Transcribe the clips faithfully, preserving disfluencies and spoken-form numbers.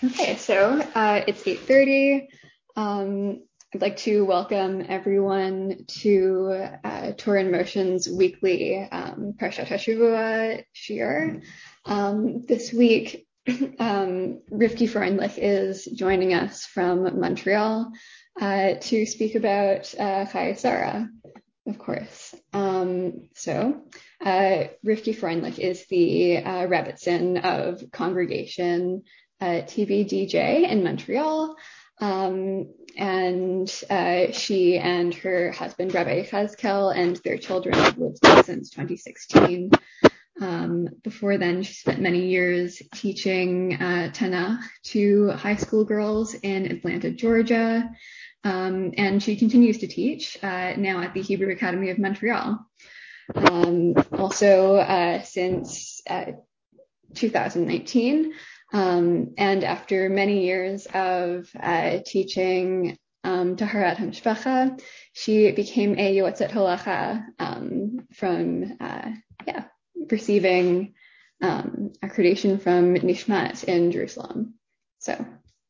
Okay, so uh, it's eight thirty. Um, I'd like to welcome everyone to uh, Torah in Motion's weekly um, Parshat HaShavua Shiur. Um, this week, um, Rivki Freundlich is joining us from Montreal uh, to speak about uh, Chayei Sarah, of course. Um, so, uh, Rivki Freundlich is the uh, Rebbitzin of Congregation uh, T V D J in Montreal. Um, and uh, she and her husband, Rabbi Chazkel, and their children have lived there since twenty sixteen. Um, before then, she spent many years teaching uh, Tanakh to high school girls in Atlanta, Georgia. Um, and she continues to teach uh, now at the Hebrew Academy of Montreal. Um, also, uh, since uh, two thousand nineteen, um, and after many years of uh, teaching um, Taharat HaMishpacha, she became a Yoetzet Halacha um, from, uh, yeah, receiving um, accreditation from Nishmat in Jerusalem. So,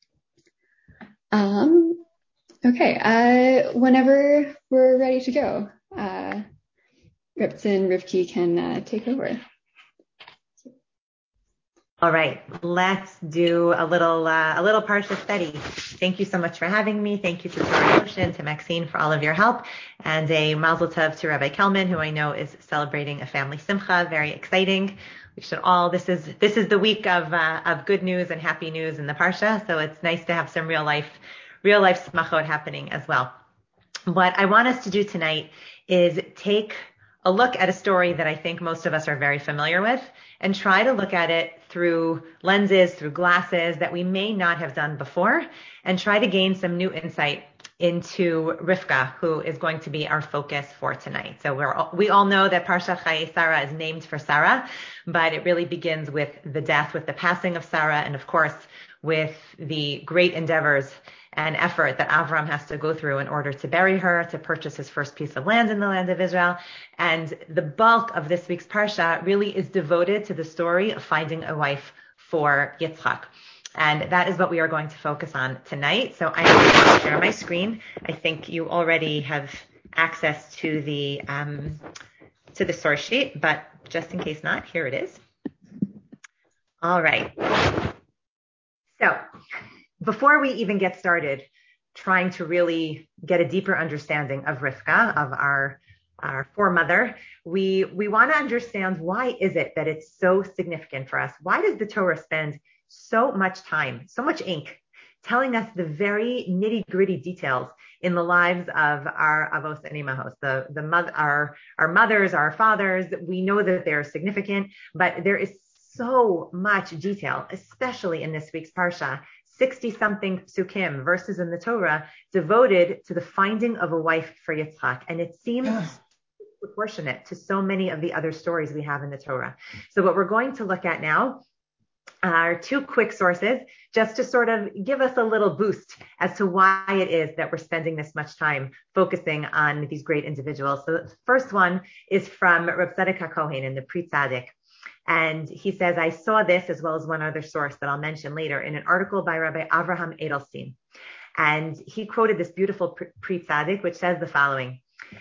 um, okay, uh, whenever we're ready to go, uh, Rebbitzin Rivki can uh, take over. All right, let's do a little uh, a little Parsha study. Thank you so much for having me. Thank you to Torah in Motion, to Maxine for all of your help, and a Mazel Tov to Rabbi Kelman, who I know is celebrating a family simcha. Very exciting. We should all. This is this is the week of uh, of good news and happy news in the Parsha. So it's nice to have some real life real life smachot happening as well. What I want us to do tonight is take a look at a story that I think most of us are very familiar with and try to look at it through lenses, through glasses that we may not have done before, and try to gain some new insight into Rivka, who is going to be our focus for tonight. So we're we all know that Parshat Chayei Sarah is named for Sarah, but it really begins with the death, with the passing of Sarah, and of course with the great endeavors and effort that Avram has to go through in order to bury her, to purchase his first piece of land in the land of Israel. And the bulk of this week's Parsha really is devoted to the story of finding a wife for Yitzchak. And that is what we are going to focus on tonight. So I'm going to share my screen. I think you already have access to the um, to the source sheet, but just in case not, here it is. All right. So before we even get started trying to really get a deeper understanding of Rivka, of our our foremother, we we want to understand, why is it that it's so significant for us? Why does the Torah spend so much time, so much ink, telling us the very nitty-gritty details in the lives of our avos and imahos, the the mother, our our mothers, our fathers? We know that they're significant, but there is so much detail, especially in this week's parsha. sixty-something psukim, verses in the Torah, devoted to the finding of a wife for Yitzchak. And it seems proportionate to so many of the other stories we have in the Torah. So what we're going to look at now are two quick sources, just to sort of give us a little boost as to why it is that we're spending this much time focusing on these great individuals. So the first one is from Reb Tzadok HaKohen in the Pri Tzadik. And he says, I saw this, as well as one other source that I'll mention later, in an article by Rabbi Avraham Edelstein. And he quoted this beautiful Pri Tzadik, which says the following: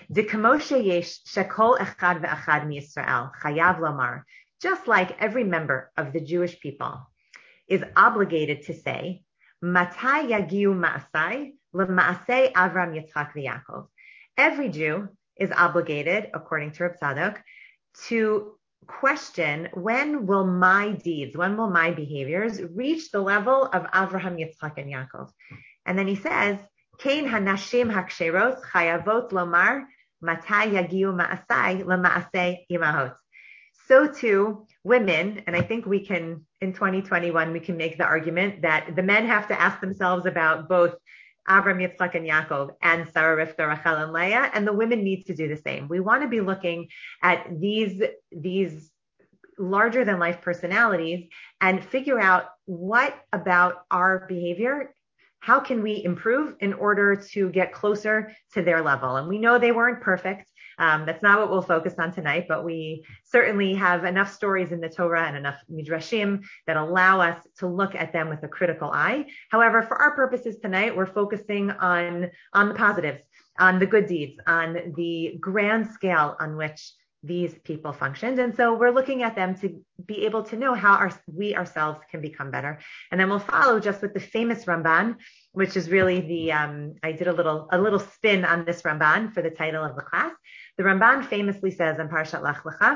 just like every member of the Jewish people is obligated to say, Matai yagiu ma'asai l'ma'asei Avram Yitzchak v'Yaakov. Every Jew is obligated, according to Reb Tzadok, to question, when will my deeds, when will my behaviors reach the level of Avraham, Yitzchak, and Yaakov? And then he says, Kein hanashim haksheros chayavot lomar matai yagiu ma'asai lema'asei imahot. So too, women, and I think we can, in twenty twenty-one, we can make the argument that the men have to ask themselves about both Avram, Yitzchak, and Yaakov, and Sarah, Rivka, Rachel, and Leah, and the women need to do the same. We want to be looking at these, these larger than life personalities and figure out, what about our behavior, how can we improve in order to get closer to their level? And we know they weren't perfect. Um, that's not what we'll focus on tonight, but we certainly have enough stories in the Torah and enough midrashim that allow us to look at them with a critical eye. However, for our purposes tonight, we're focusing on, on the positives, on the good deeds, on the grand scale on which these people functioned. And so we're looking at them to be able to know how our, we ourselves can become better. And then we'll follow just with the famous Ramban, which is really the, um, I did a little, a little spin on this Ramban for the title of the class. The Ramban famously says in Parshat Lech Lecha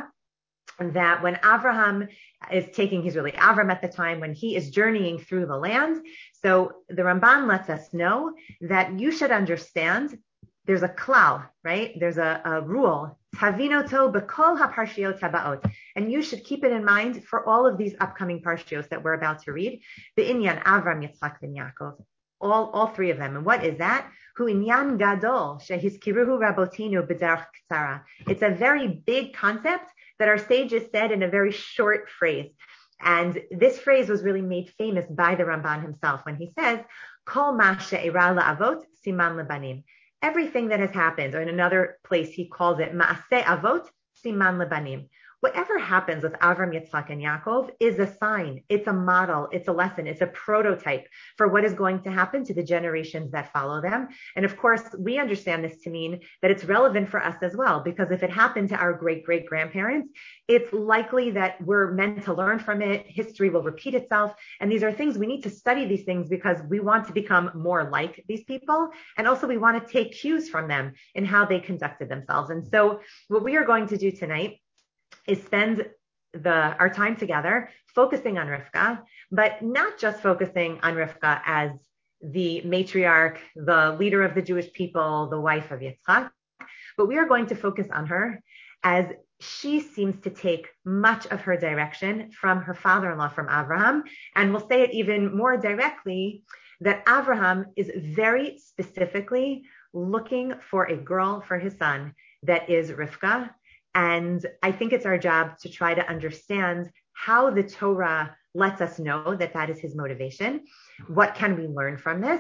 that when Avraham is taking, he's really Avram at the time, when he is journeying through the land. So the Ramban lets us know that you should understand there's a klal, right? There's a, a rule. Tavinoto b'kol haparshiot habaot. And you should keep it in mind for all of these upcoming parshios that we're about to read. Be'inyan Avram, Yitzchak, and Yaakov. All, all three of them. And what is that? Hu inyan gadol shehiskiruhu rabotinu b'derech ktsara. It's a very big concept that our sages said in a very short phrase. And this phrase was really made famous by the Ramban himself when he says, Kol ma she'ira la'avot siman lebanim. Everything that has happened, or in another place he calls it Ma'aseh Avot Siman Lebanim. Whatever happens with Avram, Yitzchak, and Yaakov is a sign, it's a model, it's a lesson, it's a prototype for what is going to happen to the generations that follow them. And of course, we understand this to mean that it's relevant for us as well, because if it happened to our great-great-grandparents, it's likely that we're meant to learn from it. History will repeat itself. And these are things we need to study these things because we want to become more like these people. And also we want to take cues from them in how they conducted themselves. And so what we are going to do tonight is spend the our time together focusing on Rivka, but not just focusing on Rivka as the matriarch, the leader of the Jewish people, the wife of Yitzchak, but we are going to focus on her as she seems to take much of her direction from her father-in-law, from Avraham. And we'll say it even more directly, that Avraham is very specifically looking for a girl for his son that is Rivka. And I think it's our job to try to understand how the Torah lets us know that that is his motivation. What can we learn from this?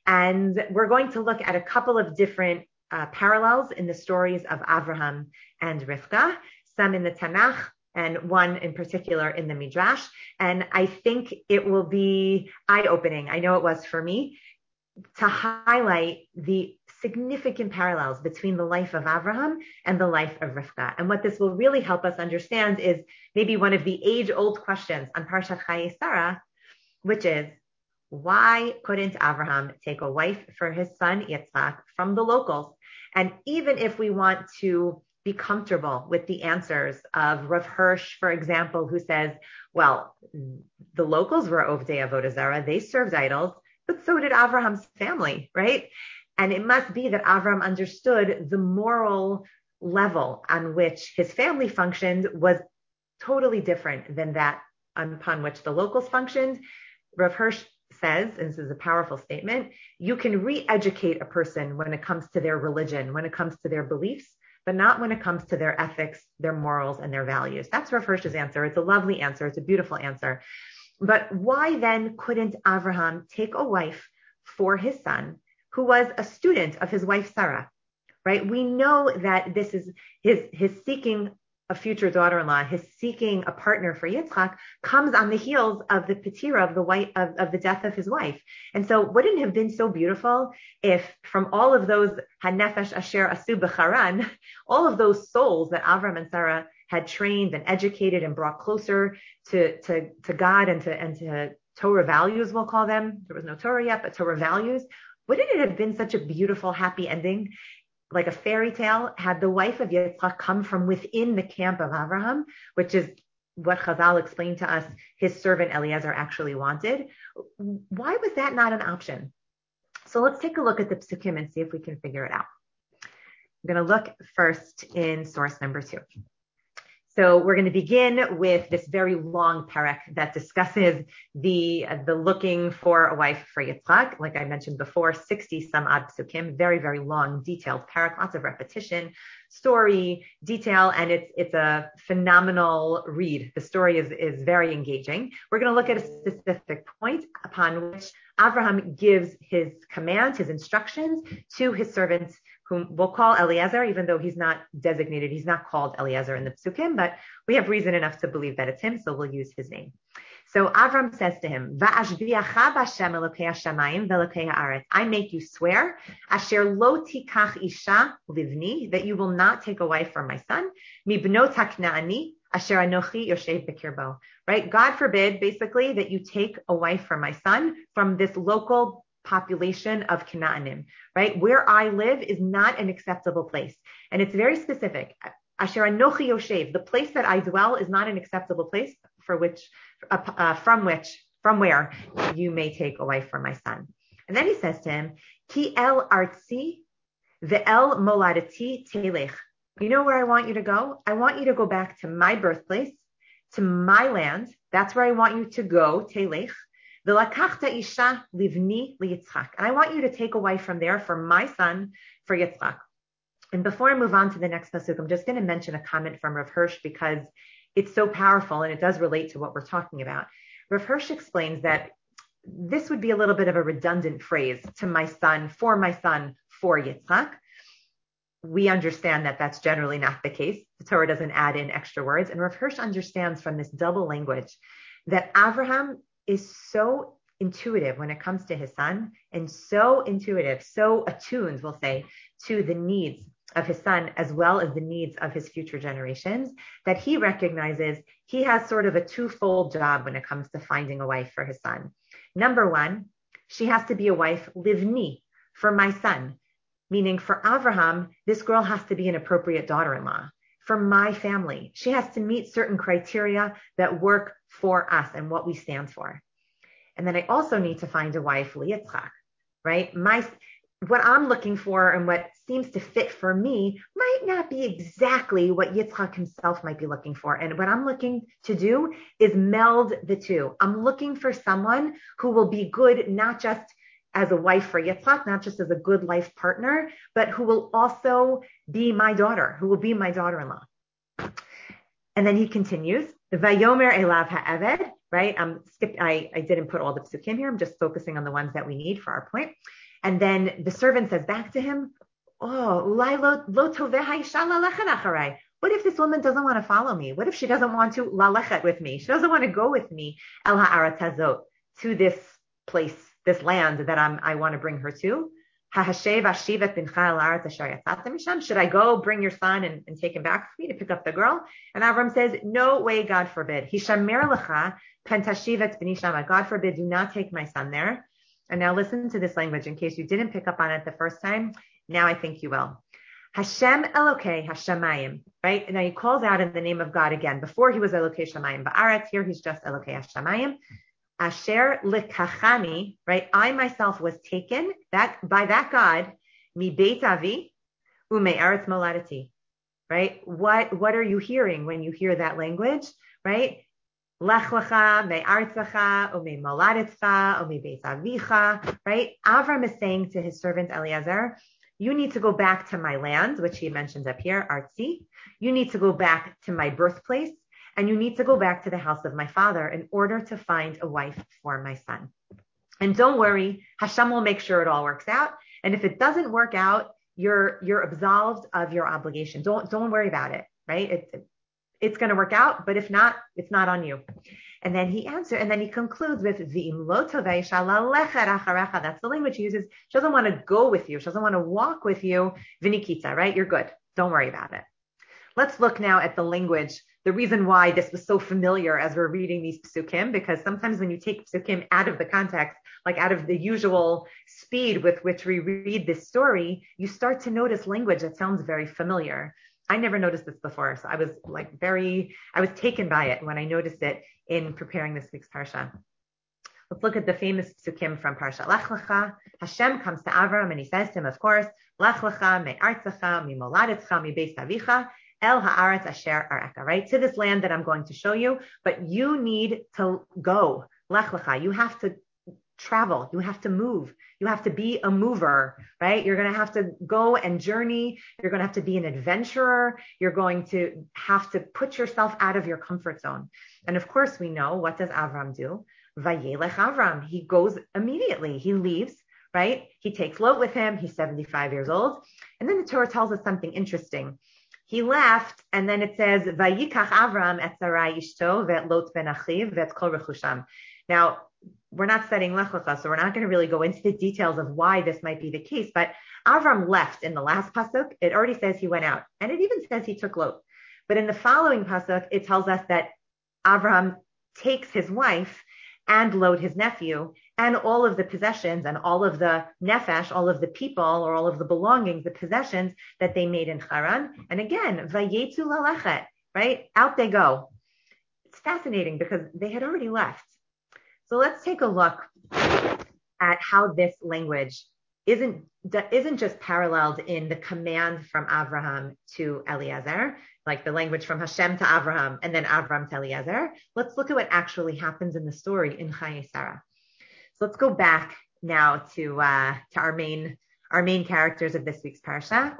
And we're going to look at a couple of different uh, parallels in the stories of Avraham and Rivka, some in the Tanakh and one in particular in the Midrash. And I think it will be eye-opening. I know it was for me, to highlight the significant parallels between the life of Avraham and the life of Rivka. And what this will really help us understand is maybe one of the age-old questions on Parshat Chayei Sarah, which is, why couldn't Avraham take a wife for his son Yitzchak from the locals? And even if we want to be comfortable with the answers of Rav Hirsch, for example, who says, well, the locals were Ovdei Avodah Zarah, they served idols, but so did Avraham's family, right? And it must be that Avram understood the moral level on which his family functioned was totally different than that upon which the locals functioned. Rav Hirsch says, and this is a powerful statement, you can re-educate a person when it comes to their religion, when it comes to their beliefs, but not when it comes to their ethics, their morals, and their values. That's Rav Hirsch's answer. It's a lovely answer. It's a beautiful answer. But why then couldn't Avraham take a wife for his son who was a student of his wife Sarah, right? We know that this is his, his seeking a future daughter-in-law, his seeking a partner for Yitzchak comes on the heels of the petira of the wife, of, of the death of his wife. And so wouldn't it have been so beautiful if from all of those hanefesh asher asu b'charan, all of those souls that Avram and Sarah had trained and educated and brought closer to, to, to God and to, and to Torah values, we'll call them. There was no Torah yet, but Torah values. Wouldn't it have been such a beautiful, happy ending, like a fairy tale, had the wife of Yitzchak come from within the camp of Avraham, which is what Chazal explained to us his servant Eliezer actually wanted? Why was that not an option? So let's take a look at the psukim and see if we can figure it out. I'm going to look first in source number two. So we're going to begin with this very long parak that discusses the, uh, the looking for a wife for Yitzchak. Like I mentioned before, sixty some odd psukim, very, very long, detailed parak, lots of repetition, story, detail, and it's, it's a phenomenal read. The story is, is very engaging. We're going to look at a specific point upon which Avraham gives his command, his instructions to his servants whom we'll call Eliezer, even though he's not designated, he's not called Eliezer in the Psukim, but we have reason enough to believe that it's him, so we'll use his name. So Avram says to him, I make you swear, asher lo tikach isha livni, that you will not take a wife from my son, mibnot haknaani, asher anochi yoshev bekirbo. Right? God forbid, basically, that you take a wife from my son from this local population of Canaanim, right? Where I live is not an acceptable place. And it's very specific. Asher anochi yoshev, the place that I dwell is not an acceptable place for which, uh, uh, from which, from where you may take a wife from my son. And then he says to him, Ki el artzi ve'el moladati telech. You know where I want you to go? I want you to go back to my birthplace, to my land. That's where I want you to go, telech. V'lakachta isha livni liyitzchak. And I want you to take a wife from there for my son, for Yitzchak. And before I move on to the next pasuk, I'm just going to mention a comment from Rav Hirsch because it's so powerful and it does relate to what we're talking about. Rav Hirsch explains that this would be a little bit of a redundant phrase, to my son, for my son, for Yitzchak. We understand that that's generally not the case. The Torah doesn't add in extra words. And Rav Hirsch understands from this double language that Avraham is so intuitive when it comes to his son, and so intuitive, so attuned, we'll say, to the needs of his son as well as the needs of his future generations, that he recognizes he has sort of a twofold job when it comes to finding a wife for his son. Number one, she has to be a wife livni, for my son, meaning for Avraham, this girl has to be an appropriate daughter-in-law. For my family, she has to meet certain criteria that work for us and what we stand for. And then I also need to find a wife, Yitzchak, right? My What I'm looking for and what seems to fit for me might not be exactly what Yitzchak himself might be looking for. And what I'm looking to do is meld the two. I'm looking for someone who will be good, not just as a wife for Yitzchak, not just as a good life partner, but who will also be my daughter, who will be my daughter-in-law. And then he continues, Vayomer elav ha'eved, right? Um, skip, I, I didn't put all the psukim here. I'm just focusing on the ones that we need for our point. And then the servant says back to him, oh, what if this woman doesn't want to follow me? What if she doesn't want to lalechet with me? She doesn't want to go with me el ha'aretz hazot, to this place, this land that I'm, I want to bring her to. Should I go bring your son and, and take him back for me to pick up the girl? And Avram says, no way, God forbid. God forbid, do not take my son there. And now listen to this language in case you didn't pick up on it the first time. Now I think you will. Hashem Elokei Hashemayim, right? And now he calls out in the name of God again. Before he was Elokei Shamayim Ba'aretz, here he's just Elokei Hashemayim. Asher likachani, right? I myself was taken that by that God, mi beit avi ume eretz moladati, right? What what are you hearing when you hear that language, right? Lech lecha me artzacha ume moladetcha ume beit avicha, right? Avram is saying to his servant Eliezer, you need to go back to my land, which he mentions up here, Artzi. You need to go back to my birthplace. And you need to go back to the house of my father in order to find a wife for my son. And don't worry, Hashem will make sure it all works out. And if it doesn't work out, you're you're absolved of your obligation. Don't don't worry about it, right? It, it, it's going to work out, but if not, it's not on you. And then he answers, and then he concludes with V'im lo tovei shalalecha acharecha. That's the language he uses. She doesn't want to go with you. She doesn't want to walk with you. Vinikita, right? You're good. Don't worry about it. Let's look now at the language. The reason why this was so familiar as we're reading these psukim, because sometimes when you take psukim out of the context, like out of the usual speed with which we read this story, you start to notice language that sounds very familiar. I never noticed this before, so I was like very, I was taken by it when I noticed it in preparing this week's parsha. Let's look at the famous psukim from Parsha Lech Lecha. Hashem comes to Avram and he says to him, of course, Lech Lecha me artzacha mi moladetcha mi beis avicha El haaretz asher areka, right? To this land that I'm going to show you, but you need to go. Lech lecha. You have to travel. You have to move. You have to be a mover, right? You're going to have to go and journey. You're going to have to be an adventurer. You're going to have to put yourself out of your comfort zone. And of course, we know, what does Avram do? Vayelech Avram. He goes immediately. He leaves right? He takes Lot with him. He's seventy-five years old. And then the Torah tells us something interesting. He left, and then it says, Vayikach Avram et Sarai ishto ve'et Lot ben Achiv ve'et kol rechusham. Now, we're not studying Lech Lecha, so we're not going to really go into the details of why this might be the case, but Avram left in the last pasuk. It already says he went out, and it even says he took Lot. But in the following pasuk, it tells us that Avram takes his wife and Lot, his nephew, and all of the possessions and all of the nefesh, all of the people or all of the belongings, the possessions that they made in Haran. And again, vayetzu lalechet, right? Out they go. It's fascinating because they had already left. So let's take a look at how this language isn't, isn't just paralleled in the command from Avraham to Eliezer, like the language from Hashem to Avraham and then Avram to Eliezer. Let's look at what actually happens in the story in Chayei Sarah. So let's go back now to uh, to our main our main characters of this week's parasha.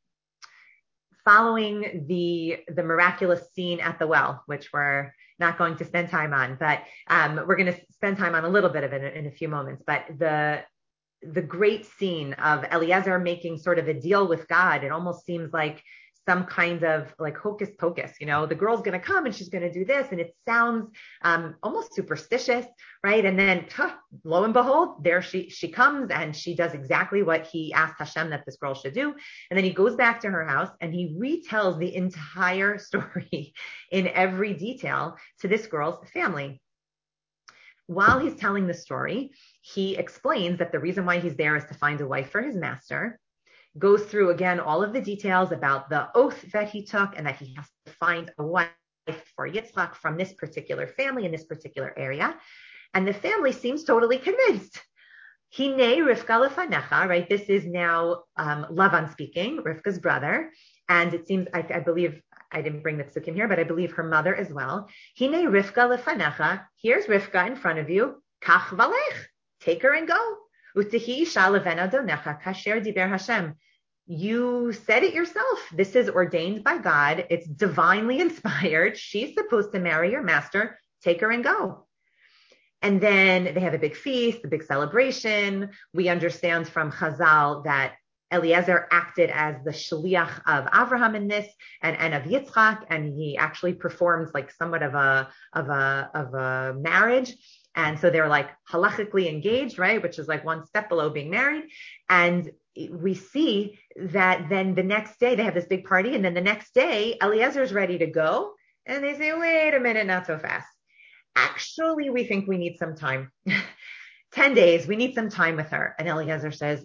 Following the the miraculous scene at the well, which we're not going to spend time on, but um, we're going to spend time on a little bit of it in, in a few moments. But the the great scene of Eliezer making sort of a deal with God, it almost seems like some kind of like hocus pocus, you know, the girl's going to come and she's going to do this. And it sounds um, almost superstitious, right? And then huh, lo and behold, there she, she comes and she does exactly what he asked Hashem that this girl should do. And then he goes back to her house and he retells the entire story in every detail to this girl's family. While he's telling the story, he explains that the reason why he's there is to find a wife for his master, goes through again all of the details about the oath that he took and that he has to find a wife for Yitzchak from this particular family in this particular area. And the family seems totally convinced. Hine Rivka lefanecha, right? This is now um, Lavan speaking, Rivka's brother. And it seems, I, I believe, I didn't bring the psukim here, but I believe her mother as well. Hine Rivka lefanecha, here's Rivka in front of you. Kach valech, take her and go. Utehi isha levena donecha kasher diber Hashem. You said it yourself. This is ordained by God. It's divinely inspired. She's supposed to marry your master. Take her and go. And then they have a big feast, a big celebration. We understand from Chazal that Eliezer acted as the shliach of Avraham in this and, and of Yitzchak, and he actually performs like somewhat of a, of a, of a marriage. And so they're like halachically engaged, right? Which is like one step below being married. And we see that then the next day they have this big party. And then the next day, Eliezer's ready to go. And they say, wait a minute, not so fast. Actually, we think we need some time. ten days, we need some time with her. And Eliezer says,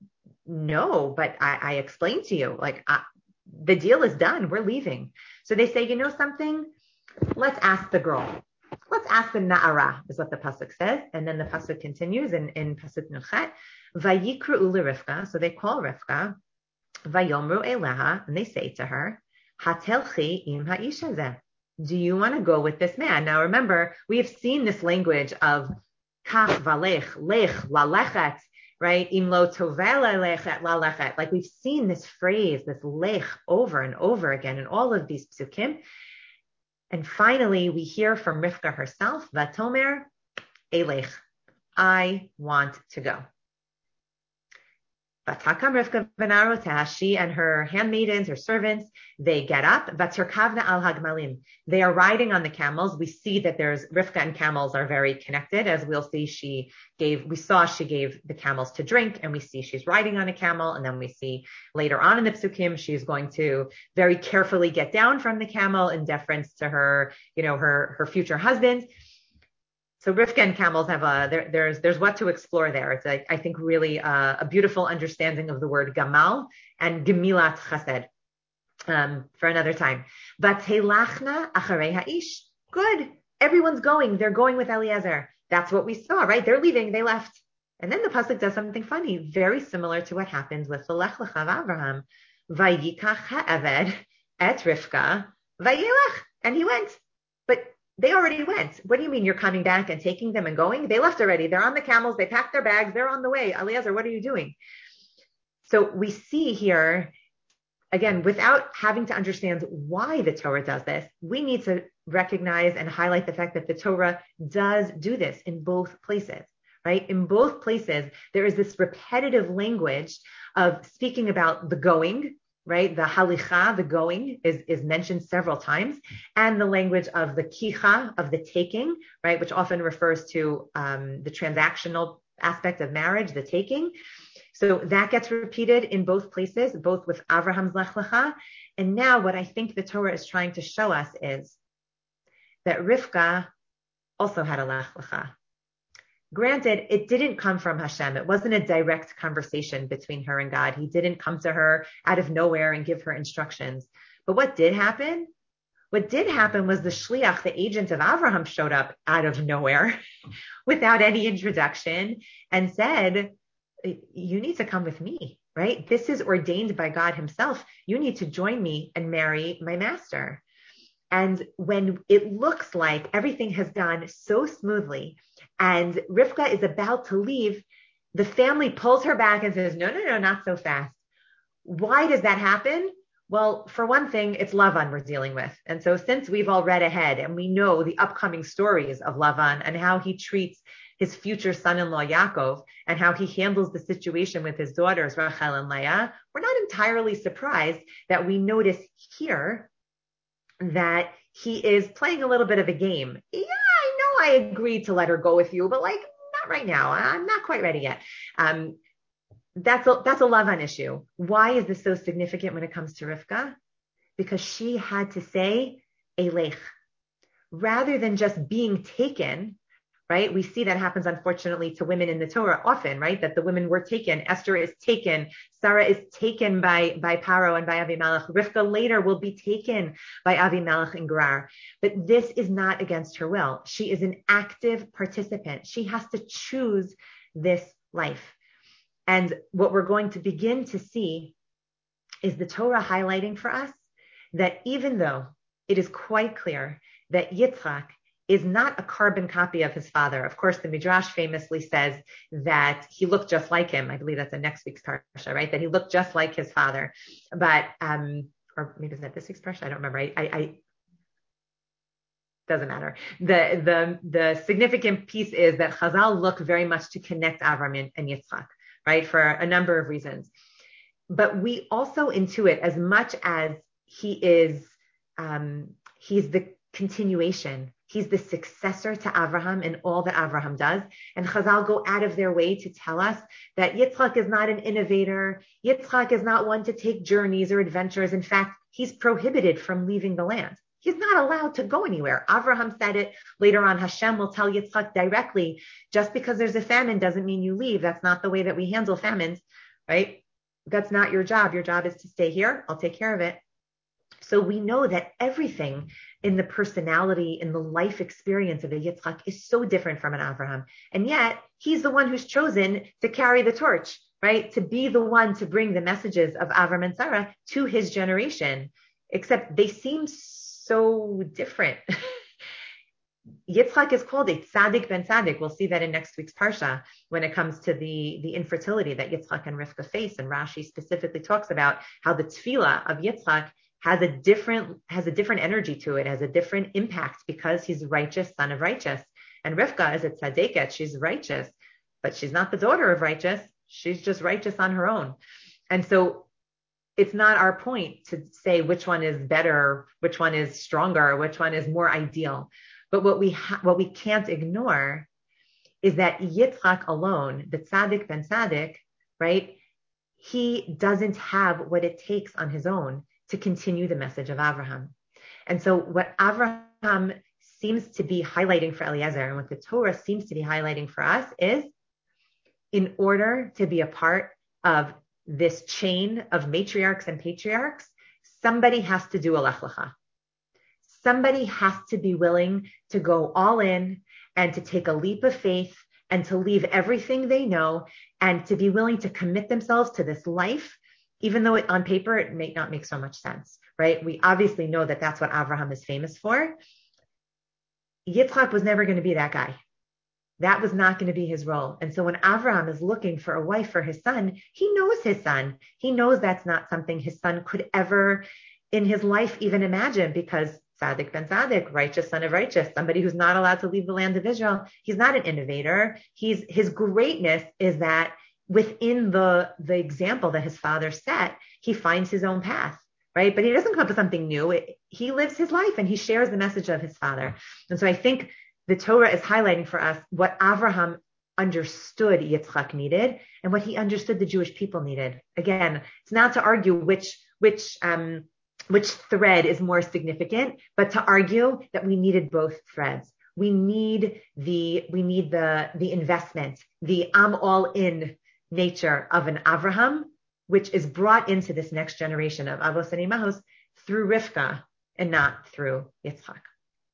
no, but I, I explained to you, like I, the deal is done. We're leaving. So they say, you know something? Let's ask the girl. Let's ask the Na'ara, is what the pasuk says. And then the pasuk continues in, in pasuk Nuchet. Vayikru Rivka. So they call Rivka. Vayomru Eleha. And they say to her, Hatelchi im ha'ish hazeh. Do you want to go with this man? Now remember, we have seen this language of kach valech, lech, lalechet, right? Im lo tovela lechet, lalechet. Like we've seen this phrase, this lech, over and over again in all of these psukim. And finally, we hear from Rivka herself, Vatomer Elech, I want to go. Vatakam Rivka v'narotah, she and her handmaidens, her servants, they get up. Vaterkavna al hagmalim, they are riding on the camels. We see that there's Rivka and camels are very connected, as we'll see. She gave, we saw she gave the camels to drink, and we see she's riding on a camel, and then we see later on in the psukim she's going to very carefully get down from the camel in deference to her, you know, her her future husband. So Rivka and camels have a, there, there's, there's what to explore there. It's, a, I think, really a, a beautiful understanding of the word gamal and gemilat chesed um, for another time. Vatelachna acharei ha'ish. Good. Everyone's going. They're going with Eliezer. That's what we saw, right? They're leaving. They left. And then the pasuk does something funny, very similar to what happens with the Lech Lecha of Avraham. Vayikach ha'eved et Rivka vayelech. And he went. But they already went. What do you mean you're coming back and taking them and going? They left already. They're on the camels. They packed their bags. They're on the way. Eliezer, what are you doing? So we see here, again, without having to understand why the Torah does this, we need to recognize and highlight the fact that the Torah does do this in both places, right? In both places, there is this repetitive language of speaking about the going, right? The halicha, the going, is, is mentioned several times, and the language of the kicha, of the taking, right? Which often refers to um, the transactional aspect of marriage, the taking. So that gets repeated in both places, both with Abraham's Lech Lecha. And now what I think the Torah is trying to show us is that Rivka also had a Lech Lecha. Granted, it didn't come from Hashem. It wasn't a direct conversation between her and God. He didn't come to her out of nowhere and give her instructions. But what did happen? What did happen was the shliach, the agent of Avraham, showed up out of nowhere without any introduction and said, you need to come with me, right? This is ordained by God himself. You need to join me and marry my master. And when it looks like everything has gone so smoothly and Rivka is about to leave, the family pulls her back and says, no, no, no, not so fast. Why does that happen? Well, for one thing, it's Lavan we're dealing with. And so since we've all read ahead and we know the upcoming stories of Lavan and how he treats his future son-in-law Yaakov and how he handles the situation with his daughters Rachel and Leah, we're not entirely surprised that we notice here that he is playing a little bit of a game. Yeah, I know I agreed to let her go with you, but like, not right now. I'm not quite ready yet. Um, that's a, that's a Lavan issue. Why is this so significant when it comes to Rivka? Because she had to say, Elech. Rather than just being taken, right? We see that happens, unfortunately, to women in the Torah often, right? That the women were taken. Esther is taken. Sarah is taken by, by Paro and by Avimelech. Rivka later will be taken by Avimelech and Gerar. But this is not against her will. She is an active participant. She has to choose this life. And what we're going to begin to see is the Torah highlighting for us that even though it is quite clear that Yitzchak is not a carbon copy of his father. Of course, the Midrash famously says that he looked just like him. I believe that's in next week's parsha, right? That he looked just like his father. But, um, or maybe is that this week's parsha? I don't remember. I, I, I doesn't matter. The, the, the significant piece is that Chazal look very much to connect Avram and, and Yitzchak, right? For a number of reasons. But we also intuit, as much as he is, um, he's the continuation. He's the successor to Avraham in all that Avraham does. And Chazal go out of their way to tell us that Yitzchak is not an innovator. Yitzchak is not one to take journeys or adventures. In fact, he's prohibited from leaving the land. He's not allowed to go anywhere. Avraham said it. Later on, Hashem will tell Yitzchak directly, just because there's a famine doesn't mean you leave. That's not the way that we handle famines, right? That's not your job. Your job is to stay here. I'll take care of it. So we know that everything in the personality, in the life experience of a Yitzchak is so different from an Avraham. And yet he's the one who's chosen to carry the torch, right? To be the one to bring the messages of Avram and Sarah to his generation, except they seem so different. Yitzchak is called a tzaddik ben tzaddik. We'll see that in next week's parsha when it comes to the, the infertility that Yitzchak and Rivka face. And Rashi specifically talks about how the tefillah of Yitzchak has a different, has a different energy to it, has a different impact because he's righteous, son of righteous. And Rivka is a tzaddiket. She's righteous, but she's not the daughter of righteous. She's just righteous on her own. And so it's not our point to say which one is better, which one is stronger, which one is more ideal. But what we ha- what we can't ignore is that Yitzchak alone, the tzaddik ben tzaddik, right? He doesn't have what it takes on his own to continue the message of Avraham. And so what Avraham seems to be highlighting for Eliezer and what the Torah seems to be highlighting for us is, in order to be a part of this chain of matriarchs and patriarchs, somebody has to do a Lech Lecha. Somebody has to be willing to go all in and to take a leap of faith and to leave everything they know and to be willing to commit themselves to this life, even though it, on paper it may not make so much sense, right? We obviously know that that's what Avraham is famous for. Yitzchak was never going to be that guy. That was not going to be his role. And so when Avraham is looking for a wife for his son, he knows his son. He knows that's not something his son could ever in his life even imagine, because Tzaddik ben Tzaddik, righteous son of righteous, somebody who's not allowed to leave the land of Israel. He's not an innovator. He's, his greatness is that within the, the example that his father set, he finds his own path, right? But he doesn't come up with something new. It, he lives his life and he shares the message of his father. And so I think the Torah is highlighting for us what Avraham understood Yitzchak needed and what he understood the Jewish people needed. Again, it's not to argue which, which, um, which thread is more significant, but to argue that we needed both threads. We need the, we need the, the investment, the I'm all in nature of an Avraham, which is brought into this next generation of Avos and Imahos through Rivka and not through Yitzchak.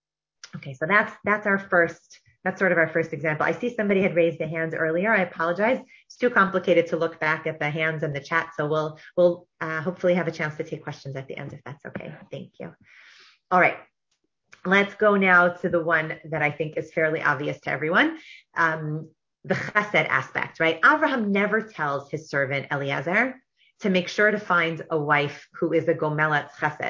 Okay, so that's, that's our first, that's sort of our first example. I see somebody had raised a hand earlier. I apologize. It's too complicated to look back at the hands in the chat. So we'll, we'll uh, hopefully have a chance to take questions at the end if that's okay. Thank you. All right. Let's go now to the one that I think is fairly obvious to everyone. Um, the chesed aspect, right? Avraham never tells his servant Eliezer to make sure to find a wife who is a gomelet chesed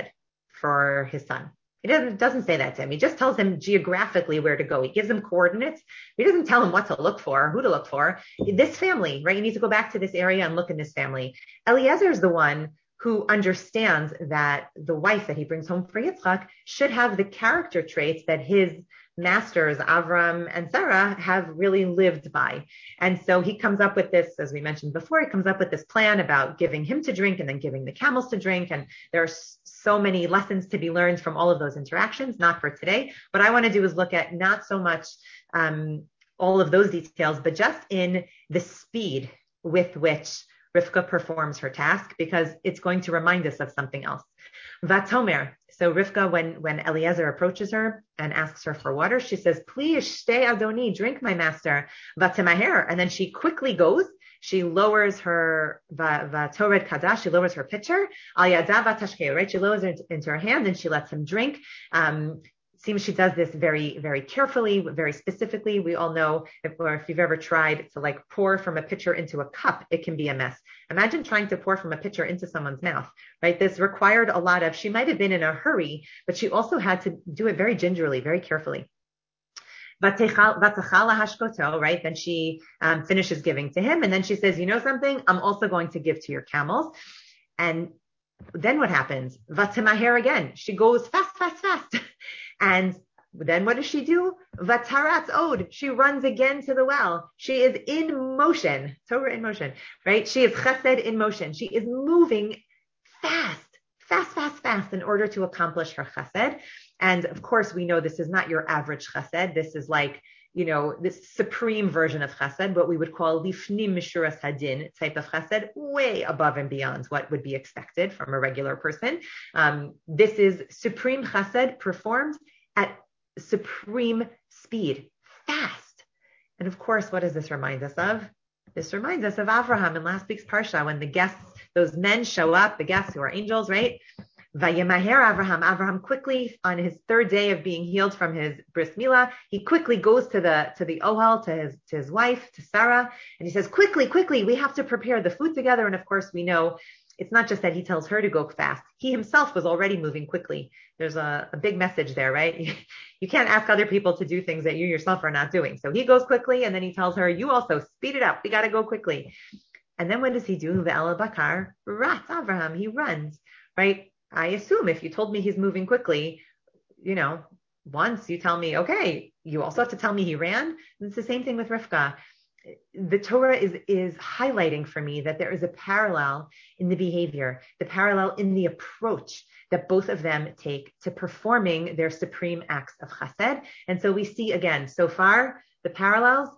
for his son. He doesn't, doesn't say that to him. He just tells him geographically where to go. He gives him coordinates. He doesn't tell him what to look for, who to look for. This family, right? You need to go back to this area and look in this family. Eliezer is the one who understands that the wife that he brings home for Yitzchak should have the character traits that his masters, Avram and Sarah, have really lived by. And so he comes up with this, as we mentioned before, he comes up with this plan about giving him to drink and then giving the camels to drink. And there are so many lessons to be learned from all of those interactions, not for today. What I want to do is look at not so much um, all of those details, but just in the speed with which Rivka performs her task, because it's going to remind us of something else. Vatomer. So Rivka, when, when Eliezer approaches her and asks her for water, she says, please, shtei adoni, drink my master. Vatemaher. And then she quickly goes. She lowers her, vatored kadash, she lowers her pitcher. Al yada vatashkei, right? She lowers it into her hand and she lets him drink. Um, Seems she does this very, very carefully, very specifically. We all know, if, or if you've ever tried to like pour from a pitcher into a cup, it can be a mess. Imagine trying to pour from a pitcher into someone's mouth, right? This required a lot of, she might have been in a hurry, but she also had to do it very gingerly, very carefully. Right? Then she um, finishes giving to him. And then she says, you know something? I'm also going to give to your camels. And then what happens? Vatemaher again. She goes fast, fast, fast. And then what does she do? Vataratz od. She runs again to the well. She is in motion. Torah in motion, right? She is chesed in motion. She is moving fast, fast, fast, fast in order to accomplish her chesed. And of course, we know this is not your average chesed. This is like, you know, this supreme version of chesed, what we would call lifnim mishuras hadin type of chesed, way above and beyond what would be expected from a regular person. Um, this is supreme chesed performed at supreme speed, fast. And of course, what does this remind us of? This reminds us of Avraham in last week's Parsha, when the guests, those men show up, the guests who are angels, right? Vayemaher Avraham. Avraham quickly, on his third day of being healed from his bris milah, he quickly goes to the to the ohel, to his to his wife, to Sarah, and he says, quickly, quickly, we have to prepare the food together. And of course, we know it's not just that he tells her to go fast. He himself was already moving quickly. There's a, a big message there, right? You can't ask other people to do things that you yourself are not doing. So he goes quickly, and then he tells her, you also speed it up. We got to go quickly. And then what does he do? Ve'el bakar rats Avraham. He runs, right? I assume if you told me he's moving quickly, you know, once you tell me, okay, you also have to tell me he ran. It's the same thing with Rivka. The Torah is, is highlighting for me that there is a parallel in the behavior, the parallel in the approach that both of them take to performing their supreme acts of chesed. And so we see again, so far, the parallels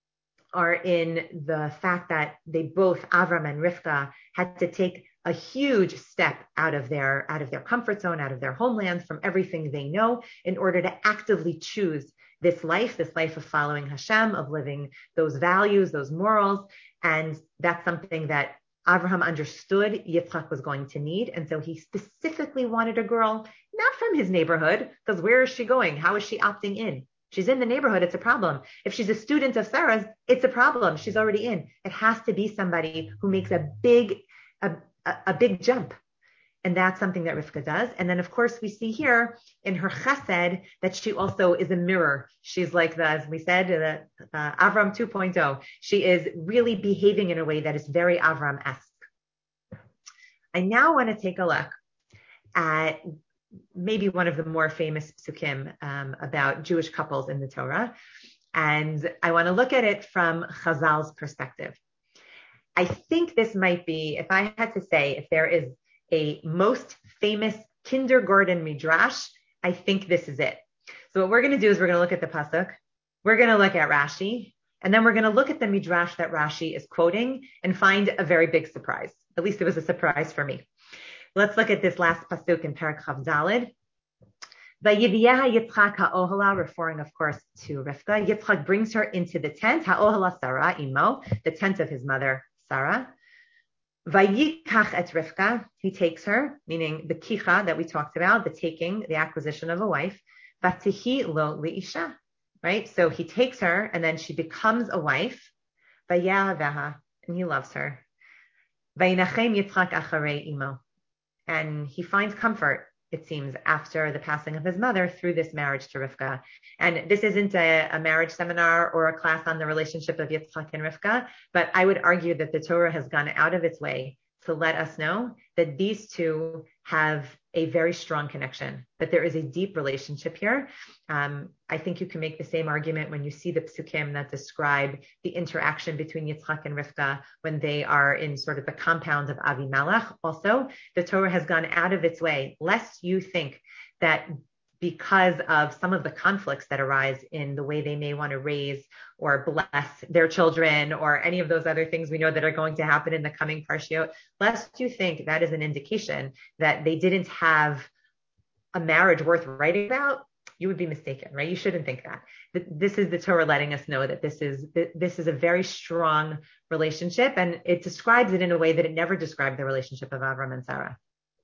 are in the fact that they both, Avram and Rivka, had to take a huge step out of their out of their comfort zone, out of their homeland, from everything they know, in order to actively choose this life, this life of following Hashem, of living those values, those morals. And that's something that Avraham understood Yitzchak was going to need. And so he specifically wanted a girl, not from his neighborhood, because where is she going? How is she opting in? She's in the neighborhood, it's a problem. If she's a student of Sarah's, it's a problem. She's already in. It has to be somebody who makes a big, a, a big jump. And that's something that Rivka does. And then, of course, we see here in her chesed that she also is a mirror. She's like the, as we said, the uh, Avram two point oh. She is really behaving in a way that is very Avram-esque. I now want to take a look at maybe one of the more famous psukim um, about Jewish couples in the Torah. And I want to look at it from Chazal's perspective. I think this might be, if I had to say, if there is a most famous kindergarten midrash, I think this is it. So what we're going to do is we're going to look at the pasuk, we're going to look at Rashi, and then we're going to look at the midrash that Rashi is quoting and find a very big surprise. At least it was a surprise for me. Let's look at this last pasuk in Perek Chav Daled. Vayiviyeha Yitzchak ha'ohala, referring, of course, to Rivka. Yitzchak brings her into the tent, ha'ohala Sarah, imo, the tent of his mother, Sarah. Vayikach et Rivka, he takes her, meaning the kicha that we talked about, the taking, the acquisition of a wife. Vatihi lo liisha, right? So he takes her, and then she becomes a wife. Vayaveha, and he loves her. Vayinachem Yitzchak acharei imo, and he finds comfort, it seems, after the passing of his mother through this marriage to Rivka. And this isn't a, a marriage seminar or a class on the relationship of Yitzchak and Rivka, but I would argue that the Torah has gone out of its way to let us know that these two have a very strong connection, that there is a deep relationship here. Um, I think you can make the same argument when you see the psukim that describe the interaction between Yitzchak and Rivka when they are in sort of the compound of Avimelech. Also, the Torah has gone out of its way, lest you think that because of some of the conflicts that arise in the way they may want to raise or bless their children or any of those other things we know that are going to happen in the coming parshiot, lest you think that is an indication that they didn't have a marriage worth writing about, you would be mistaken, right? You shouldn't think that. This is the Torah letting us know that this is this is a very strong relationship, and it describes it in a way that it never described the relationship of Avram and Sarah.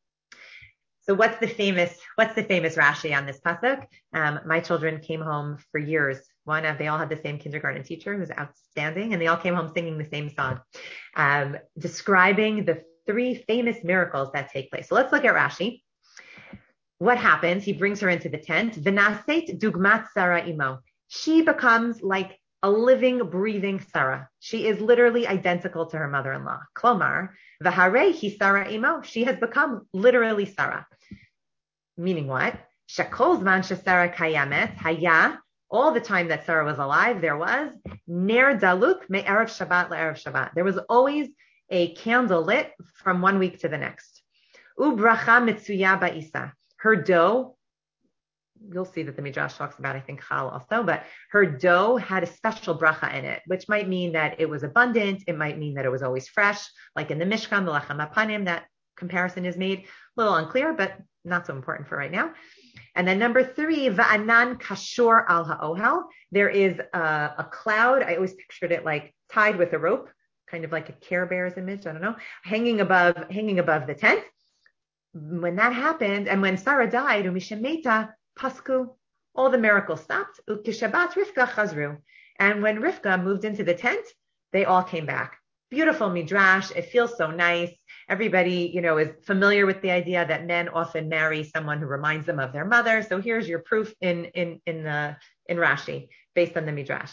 So what's the famous, what's the famous Rashi on this pasuk? Um, my children came home for years. One of, they all had the same kindergarten teacher who's outstanding, and they all came home singing the same song, um, describing the three famous miracles that take place. So let's look at Rashi. What happens? He brings her into the tent. V'naseit dugmat Sarah imo. She becomes like a living, breathing Sarah. She is literally identical to her mother-in-law. Klomar, v'harei hi Sarah imo. She has become literally Sarah. Meaning what? Shekol zman shesarah kayamet haya. All the time that Sarah was alive, there was ner daluk me'erev Shabbat le'erev Shabbat. There was always a candle lit from one week to the next. Ubracha mitzuya ba'isa. Her dough, you'll see that the Midrash talks about, I think, chal also, but her dough had a special bracha in it, which might mean that it was abundant. It might mean that it was always fresh, like in the Mishkan, the Lechem HaPanim, that comparison is made. A little unclear, but not so important for right now. And then number three, va'anan kashor al ha'ohel. There is a, a cloud. I always pictured it like tied with a rope, kind of like a Care Bears image, I don't know, hanging above, hanging above the tent. When that happened, and when Sarah died, umishemeta pasku, all the miracles stopped. Ukishabat Rivka chazru. And when Rivka moved into the tent, they all came back. Beautiful midrash. It feels so nice. Everybody, you know, is familiar with the idea that men often marry someone who reminds them of their mother. So here's your proof in in in the in Rashi based on the midrash.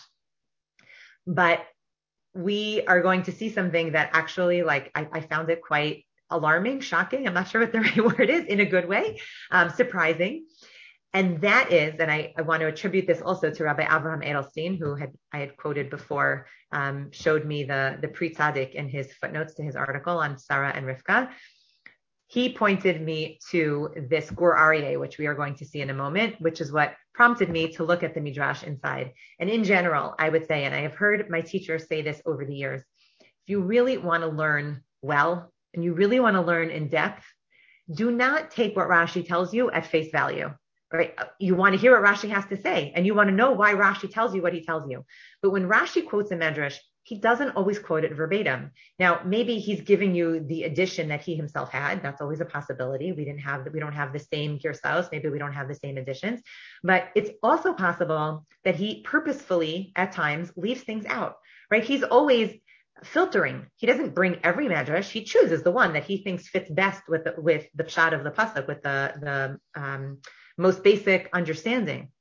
But we are going to see something that actually, like, I, I found it quite alarming, shocking. I'm not sure what the right word is, in a good way, um, surprising. And that is, and I, I want to attribute this also to Rabbi Avraham Edelstein, who had I had quoted before, um, showed me the, the Pri Tzaddik in his footnotes to his article on Sarah and Rivka. He pointed me to this Gur Aryeh, which we are going to see in a moment, which is what prompted me to look at the Midrash inside. And in general, I would say, and I have heard my teachers say this over the years, if you really want to learn well, and you really want to learn in depth, do not take what Rashi tells you at face value. Right? You want to hear what Rashi has to say, and you want to know why Rashi tells you what he tells you. But when Rashi quotes a medrash, he doesn't always quote it verbatim. Now, maybe he's giving you the addition that he himself had. That's always a possibility. We didn't have, we don't have the same girsaos. Maybe we don't have the same additions. But it's also possible that he purposefully, at times, leaves things out. Right? He's always filtering. He doesn't bring every medrash. He chooses the one that he thinks fits best with the, with the pshat of the pasuk, with the the um, most basic understanding.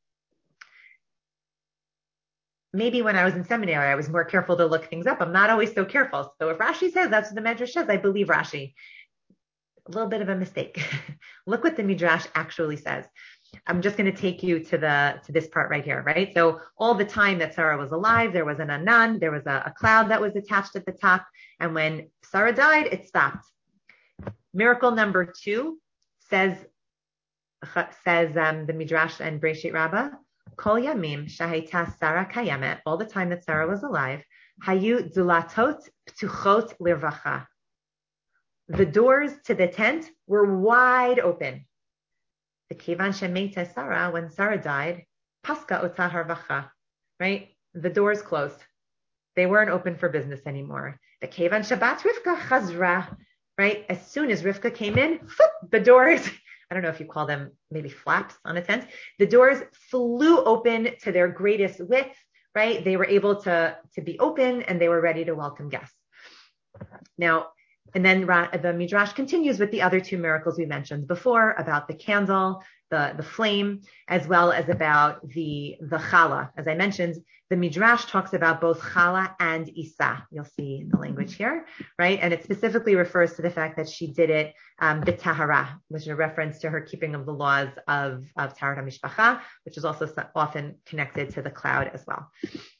Maybe when I was in seminary, I was more careful to look things up. I'm not always so careful. So if Rashi says that's what the medrash says, I believe Rashi. A little bit of a mistake. Look what the midrash actually says. I'm just going to take you to the to this part right here, right? So all the time that Sarah was alive, there was an anan, there was a, a cloud that was attached at the top, and when Sarah died, it stopped. Miracle number two says says um, the midrash and Breshit Rabbah, Kol yamim shahayta Sarah kayemet, all the time that Sarah was alive, hayu dulatot ptuchot lirvacha. The doors to the tent were wide open. The Kivan Shemeta Sarah, when Sarah died, Paska Ota Harvacha, right? The doors closed. They weren't open for business anymore. The Kivan Shabbat Rivka Chazra, right? As soon as Rivka came in, whoop, the doors, I don't know if you call them maybe flaps on a tent, the doors flew open to their greatest width, right? They were able to, to be open and they were ready to welcome guests. Now, and then the Midrash continues with the other two miracles we mentioned before about the candle, the, the flame, as well as about the, the challah. As I mentioned, the Midrash talks about both challah and isa. You'll see the language here, right? And it specifically refers to the fact that she did it um, b'tahara, which is a reference to her keeping of the laws of, of Taharat HaMishpacha, which is also often connected to the cloud as well.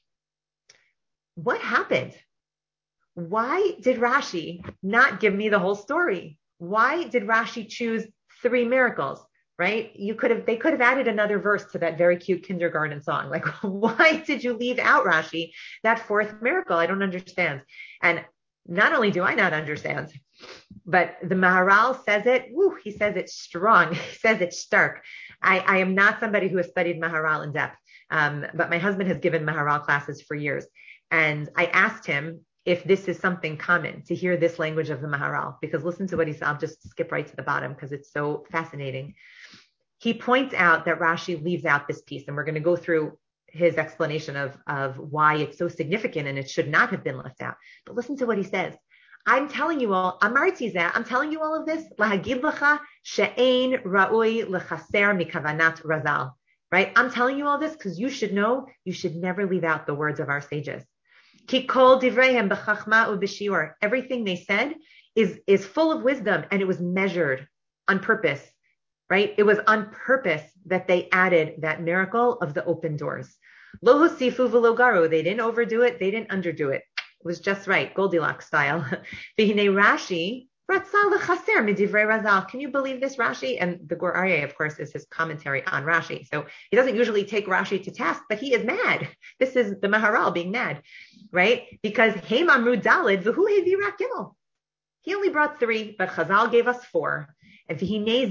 What happened? Why did Rashi not give me the whole story? Why did Rashi choose three miracles, right? You could have, they could have added another verse to that very cute kindergarten song. Like, why did you leave out, Rashi, that fourth miracle? I don't understand. And not only do I not understand, but the Maharal says it, woo, he says it strong. He says it stark. I, I am not somebody who has studied Maharal in depth, um, but my husband has given Maharal classes for years. And I asked him if this is something common to hear this language of the Maharal, because listen to what he said. I'll just skip right to the bottom because it's so fascinating. He points out that Rashi leaves out this piece, and we're going to go through his explanation of, of why it's so significant and it should not have been left out. But listen to what he says. I'm telling you all, Amarti zeh, I'm telling you all of this, lahagid lecha she'ein ra'ui lechaser mikavanat razal, right? I'm telling you all this because you should know, you should never leave out the words of our sages. Everything they said is, is full of wisdom, and it was measured on purpose, right? It was on purpose that they added that miracle of the open doors. Lo hosifu v'lo garu. They didn't overdo it. They didn't underdo it. It was just right, Goldilocks style. V'hinei Rashi ratzah lechaser midivrei razal. Can you believe this, Rashi? And the Gur Aryeh, of course, is his commentary on Rashi. So he doesn't usually take Rashi to task, but he is mad. This is the Maharal being mad, right? Because Heim Amru Dalid v'hu hevi rak gimel. He only brought three, but Chazal gave us four. And he's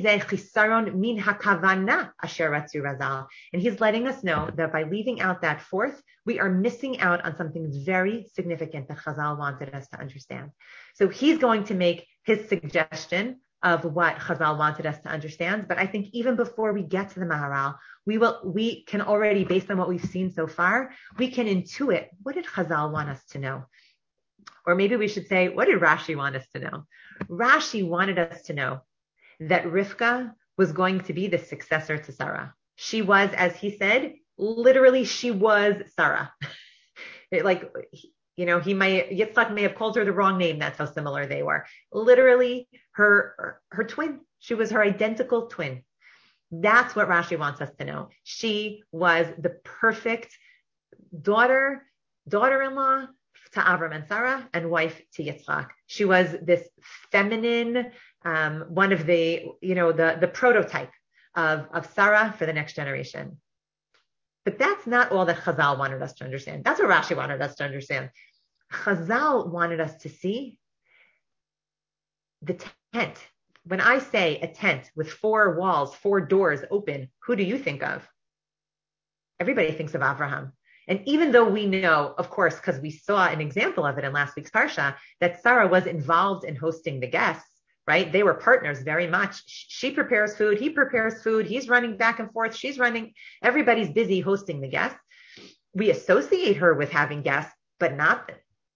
letting us know that by leaving out that fourth, we are missing out on something very significant that Chazal wanted us to understand. So he's going to make his suggestion of what Chazal wanted us to understand. But I think even before we get to the Maharal, we will, we can already, based on what we've seen so far, we can intuit, what did Chazal want us to know? Or maybe we should say, what did Rashi want us to know? Rashi wanted us to know that Rivka was going to be the successor to Sarah. She was, as he said, literally she was Sarah. It, like, you know, he might, Yitzchak may have called her the wrong name. That's how similar they were. Literally her, her twin. She was her identical twin. That's what Rashi wants us to know. She was the perfect daughter, daughter-in-law to Avram and Sarah, and wife to Yitzchak. She was this feminine, um, one of the, you know, the, the prototype of, of Sarah for the next generation. But that's not all that Chazal wanted us to understand. That's what Rashi wanted us to understand. Chazal wanted us to see the tent. When I say a tent with four walls, four doors open, who do you think of? Everybody thinks of Avraham. And even though we know, of course, because we saw an example of it in last week's Parsha, that Sarah was involved in hosting the guests, right? They were partners very much. She prepares food, he prepares food, he's running back and forth, she's running, everybody's busy hosting the guests. We associate her with having guests, but not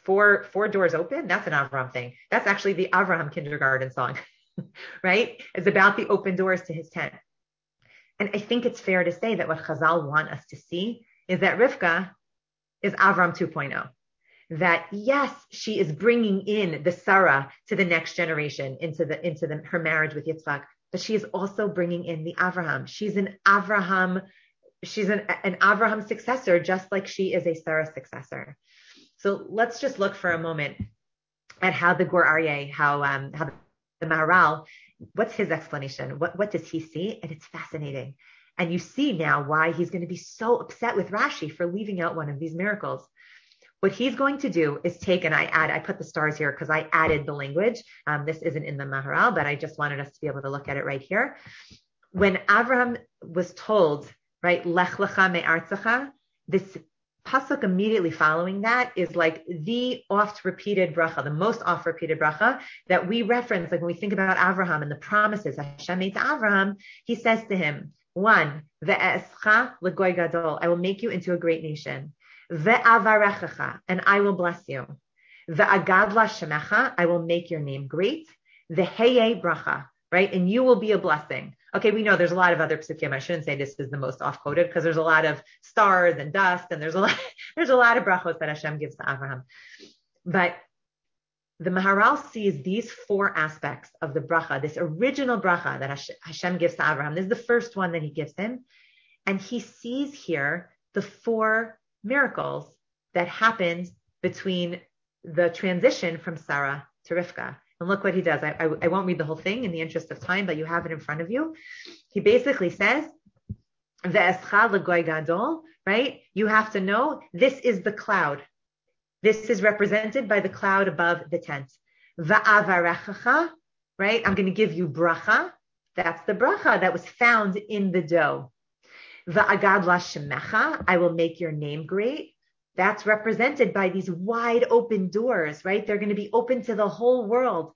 four, four doors open, that's an Avraham thing. That's actually the Avraham kindergarten song, right? It's about the open doors to his tent. And I think it's fair to say that what Chazal want us to see is that Rivka is Avram two point oh. That yes, she is bringing in the Sarah to the next generation into the into the, her marriage with Yitzchak, but she is also bringing in the Avraham. She's an Avraham, she's an, an Avraham successor, just like she is a Sarah successor. So let's just look for a moment at how the Gur Aryeh, how um, how the Maharal, what's his explanation? What what does he see? And it's fascinating. And you see now why he's going to be so upset with Rashi for leaving out one of these miracles. What he's going to do is take, and I add, I put the stars here because I added the language. Um, this isn't in the Maharal, but I just wanted us to be able to look at it right here. When Avraham was told, right, Lech lecha me'artzecha, this pasuk immediately following that is like the oft-repeated bracha, the most oft-repeated bracha that we reference, like when we think about Avraham and the promises Hashem made to Avraham, he says to him, one, ve'escha legoy gadol, I will make you into a great nation. Ve'avarechecha, and I will bless you. Ve'agadla shemecha, I will make your name great. Ve'heye bracha, right? And you will be a blessing. Okay, we know there's a lot of other psukim. I shouldn't say this is the most off-quoted because there's a lot of stars and dust, and there's a lot, there's a lot of brachos that Hashem gives to Avraham. But the Maharal sees these four aspects of the bracha, this original bracha that Hashem gives to Avraham. This is the first one that he gives him. And he sees here the four miracles that happened between the transition from Sarah to Rivka. And look what he does. I, I, I won't read the whole thing in the interest of time, but you have it in front of you. He basically says, Ve'escha legoy gadol, right? You have to know this is the cloud. This is represented by the cloud above the tent. Va'avarechecha, right? I'm going to give you bracha. That's the bracha that was found in the dough. Va'agadla shemecha, I will make your name great. That's represented by these wide open doors, right? They're going to be open to the whole world.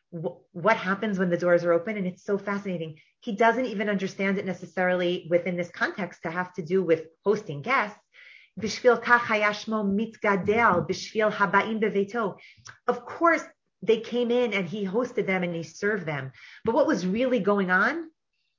What happens when the doors are open? And it's so fascinating. He doesn't even understand it necessarily within this context to have to do with hosting guests. Bishvil kach hayashmo mitgadel, bishvil habaim beveto. Of course, they came in and he hosted them and he served them. But what was really going on?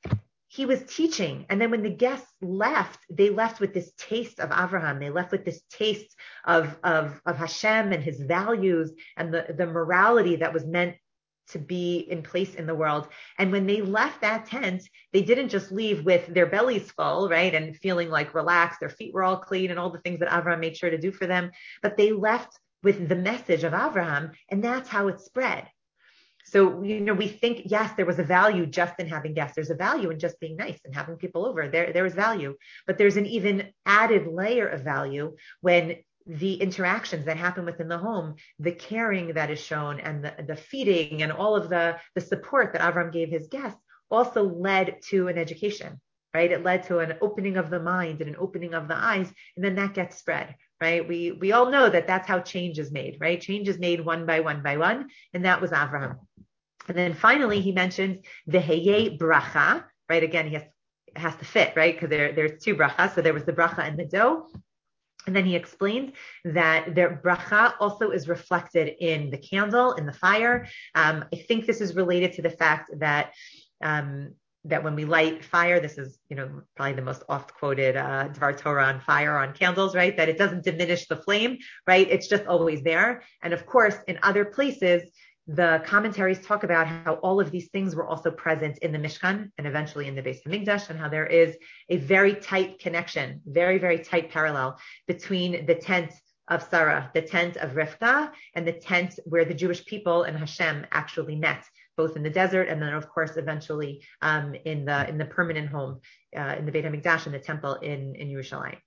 He was teaching. And then when the guests left, they left with this taste of Avraham. They left with this taste of, of, of Hashem and his values and the, the morality that was meant to be in place in the world. And when they left that tent, they didn't just leave with their bellies full, right? And feeling like relaxed, their feet were all clean and all the things that Avraham made sure to do for them. But they left with the message of Avraham, and that's how it spread. So, you know, we think, yes, there was a value just in having guests. There's a value in just being nice and having people over. There, there was value. But there's an even added layer of value when the interactions that happen within the home, the caring that is shown and the, the feeding and all of the, the support that Avram gave his guests also led to an education, right? It led to an opening of the mind and an opening of the eyes. And then that gets spread, right? We, we all know that that's how change is made, right? Change is made one by one by one. And that was Avraham. And then finally, he mentions the heye bracha, right? Again, he has, it has to fit, right? Because there, there's two brachas. So there was the bracha and the dough. And then he explained that their bracha also is reflected in the candle, in the fire. Um, I think this is related to the fact that um, that when we light fire, this is, you know, probably the most oft quoted uh, Dvar Torah on fire, on candles, right? That it doesn't diminish the flame, right? It's just always there. And of course, in other places, the commentaries talk about how all of these things were also present in the Mishkan and eventually in the Beis Hamikdash, and how there is a very tight connection, very, very tight parallel between the tent of Sarah, the tent of Rivka, and the tent where the Jewish people and Hashem actually met, both in the desert and then, of course, eventually um, in the in the permanent home, uh, in the Beit Hamikdash and the temple in, in Yerushalayim.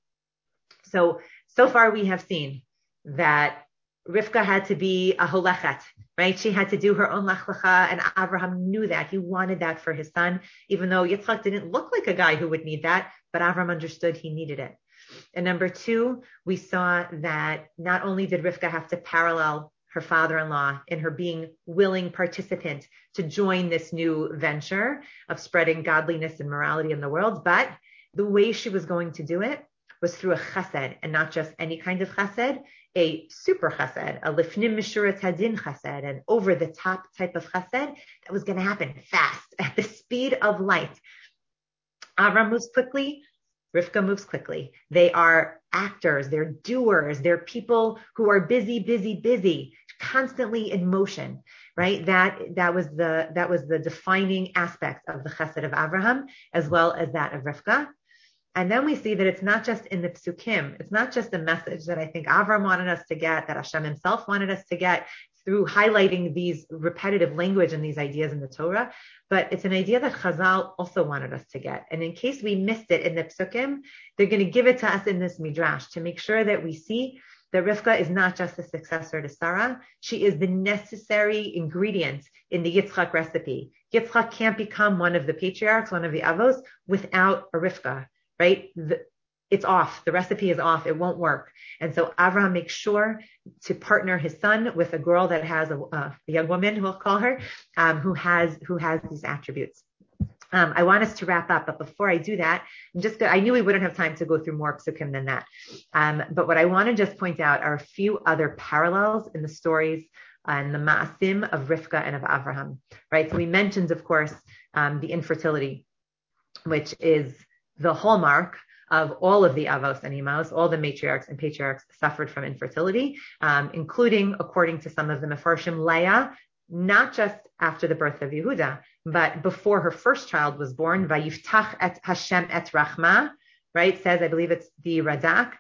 So, so far we have seen that Rivka had to be a holechet, right? She had to do her own lech lecha, and Avraham knew that. He wanted that for his son, even though Yitzchak didn't look like a guy who would need that, but Avraham understood he needed it. And number two, we saw that not only did Rivka have to parallel her father-in-law in her being willing participant to join this new venture of spreading godliness and morality in the world, but the way she was going to do it was through a chesed, and not just any kind of chesed, a super chesed, a lifnim mishurat hadin chesed, an over the top type of chesed that was going to happen fast at the speed of light. Avram moves quickly. Rivka moves quickly. They are actors. They're doers. They're people who are busy, busy, busy, constantly in motion, right? That, that was the, that was the defining aspect of the chesed of Avraham, as well as that of Rivka. And then we see that it's not just in the psukim. It's not just a message that I think Avram wanted us to get, that Hashem himself wanted us to get through highlighting these repetitive language and these ideas in the Torah, but it's an idea that Chazal also wanted us to get. And in case we missed it in the psukim, they're going to give it to us in this midrash to make sure that we see that Rivka is not just a successor to Sarah. She is the necessary ingredient in the Yitzchak recipe. Yitzchak can't become one of the patriarchs, one of the avos, without a Rivka. Right? The, it's off. The recipe is off. It won't work. And so Avraham makes sure to partner his son with a girl that has a, uh, a young woman, we'll call her, um, who has, who has these attributes. Um, I want us to wrap up, but before I do that, I'm just, I knew we wouldn't have time to go through more psukim than that. Um, but what I want to just point out are a few other parallels in the stories and the ma'asim of Rivka and of Avraham, right? So we mentioned, of course, um, the infertility, which is the hallmark of all of the avos and imos. All the matriarchs and patriarchs suffered from infertility, um, including, according to some of the mefarshim, Leah, not just after the birth of Yehuda, but before her first child was born. Vayiftach et Hashem et Rachma, right? Says, I believe it's the Radak.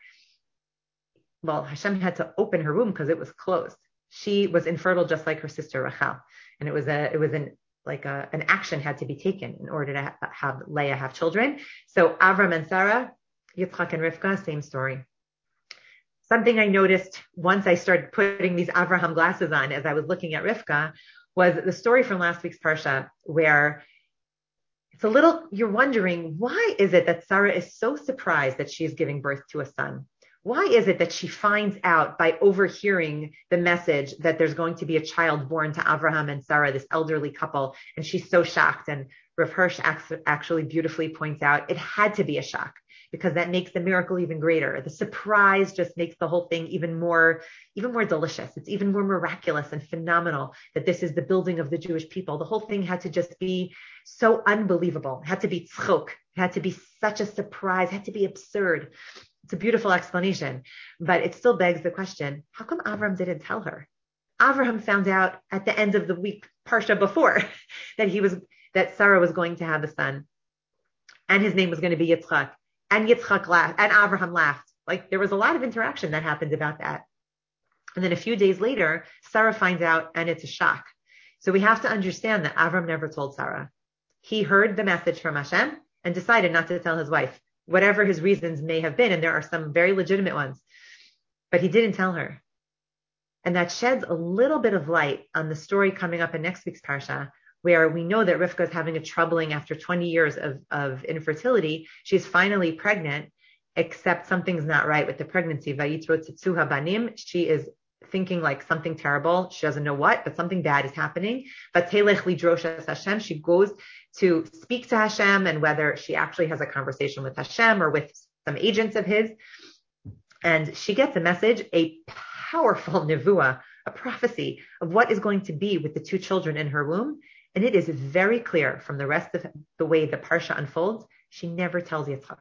Well, Hashem had to open her womb because it was closed. She was infertile just like her sister Rachel, and it was a, it was an like a, an action had to be taken in order to ha- have Leah have children. So Avram and Sarah, Yitzchak and Rivka, same story. Something I noticed once I started putting these Avraham glasses on as I was looking at Rivka was the story from last week's Parsha, where it's a little, you're wondering, why is it that Sarah is so surprised that she's giving birth to a son? Why is it that she finds out by overhearing the message that there's going to be a child born to Avraham and Sarah, this elderly couple, and she's so shocked? And Rav Hirsch actually beautifully points out it had to be a shock, because that makes the miracle even greater. The surprise just makes the whole thing even more, even more delicious. It's even more miraculous and phenomenal that this is the building of the Jewish people. The whole thing had to just be so unbelievable. It had to be tzchok. It had to be such a surprise. It had to be absurd. It's a beautiful explanation, but it still begs the question, how come Avram didn't tell her? Avraham found out at the end of the week Parsha before that he was, that Sarah was going to have a son, and his name was going to be Yitzchak, and Yitzchak laughed, and Avraham laughed. Like, there was a lot of interaction that happened about that. And then a few days later, Sarah finds out, and it's a shock. So we have to understand that Avram never told Sarah. He heard the message from Hashem and decided not to tell his wife, whatever his reasons may have been, and there are some very legitimate ones, but he didn't tell her. And that sheds a little bit of light on the story coming up in next week's Parsha, where we know that Rivka is having a troubling, after twenty years of, of infertility, she's finally pregnant, except something's not right with the pregnancy. Vayitro tzitzuha banim, she is thinking like something terrible. She doesn't know what, but something bad is happening. But telech lidrosh Hashem, she goes to speak to Hashem, and whether she actually has a conversation with Hashem or with some agents of his. And she gets a message, a powerful nevuah, a prophecy of what is going to be with the two children in her womb. And it is very clear from the rest of the way the Parsha unfolds, she never tells Yitzchak.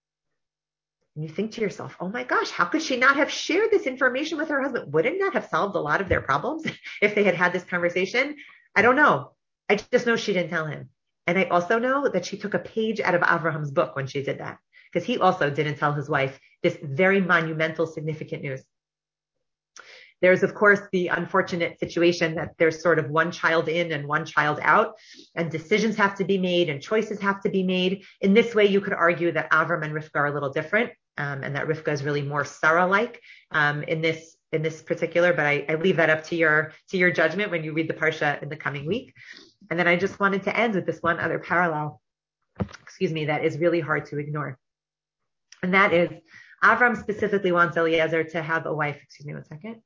And you think to yourself, oh my gosh, how could she not have shared this information with her husband? Wouldn't that have solved a lot of their problems if they had had this conversation? I don't know. I just know she didn't tell him. And I also know that she took a page out of Avraham's book when she did that, because he also didn't tell his wife this very monumental, significant news. There's, of course, the unfortunate situation that there's sort of one child in and one child out, and decisions have to be made and choices have to be made. In this way, you could argue that Avram and Rivka are a little different, um, and that Rivka is really more Sarah-like um, in this in this particular. But I, I leave that up to your to your judgment when you read the Parsha in the coming week. And then I just wanted to end with this one other parallel, excuse me, that is really hard to ignore. And that is, Avram specifically wants Eliezer to have a wife, excuse me one second,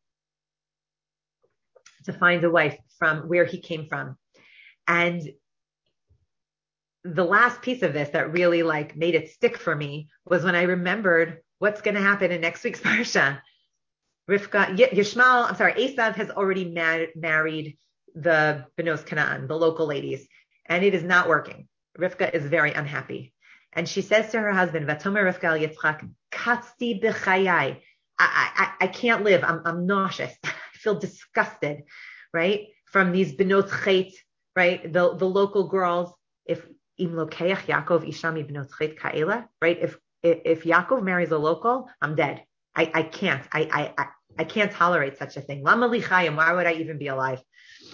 to find a wife from where he came from. And the last piece of this that really like made it stick for me was when I remembered what's going to happen in next week's parsha? Rivka, Yishmael, I'm sorry, Esav has already mar- married the Benos Canaan, the local ladies, and it is not working. Rivka is very unhappy. And she says to her husband, Vatomer Rivka al Yitzchak, Katzti b'chayai. I, I, I can't live. I'm, I'm nauseous. I feel disgusted, right? From these Benot Chet, right? The, the local girls. If Im Lokeach Yaakov Ishami Benot Chet Ka'ela, right? If, if, if Yaakov marries a local, I'm dead. I, I can't. I, I, I can't tolerate such a thing. Lama li chayim, why would I even be alive?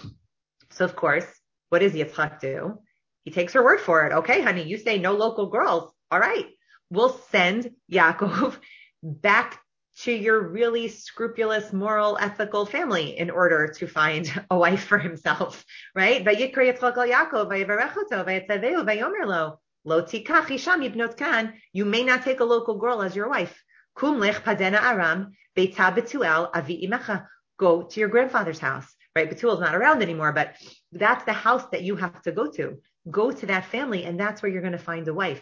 So of course, what does Yitzchak do? He takes her word for it. Okay, honey, you say no local girls. All right. We'll send Yaakov back to your really scrupulous, moral, ethical family in order to find a wife for himself, right? Vayikra Yitzchak al Yaakov, vayivarech oto, vayitzaveu, vayomer lo, lo tikach isha mibnot kan. You may not take a local girl as your wife. Kum lech padena aram, beita betuel avi imecha. Go to your grandfather's house, right? Betuel is not around anymore, but that's the house that you have to go to. Go to that family, and that's where you're going to find a wife.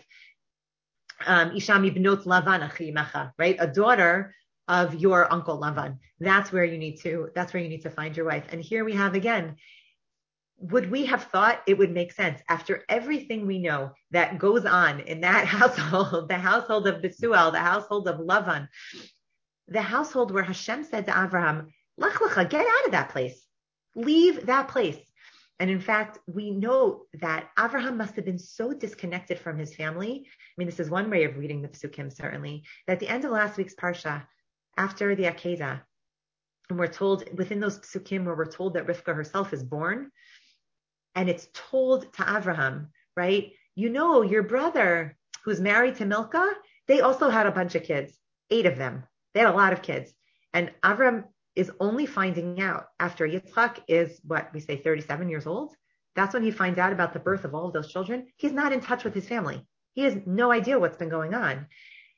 Um, Ishami bnot Lavan achi imecha, right? A daughter of your uncle Lavan. That's where you need to, that's where you need to find your wife. And here we have again, would we have thought it would make sense after everything we know that goes on in that household, the household of Betuel, the household of Lavan, the household where Hashem said to Avraham, Lech lecha, get out of that place. Leave that place. And in fact, we know that Avraham must have been so disconnected from his family. I mean, this is one way of reading the Psukim, certainly, that at the end of last week's Parsha, after the Akedah, and we're told within those Psukim where we're told that Rivka herself is born, and it's told to Avraham, right? You know, your brother who's married to Milcah, they also had a bunch of kids, eight of them. They had a lot of kids. And Avraham is only finding out after Yitzchak is, what we say, thirty-seven years old. That's when he finds out about the birth of all of those children. He's not in touch with his family. He has no idea what's been going on.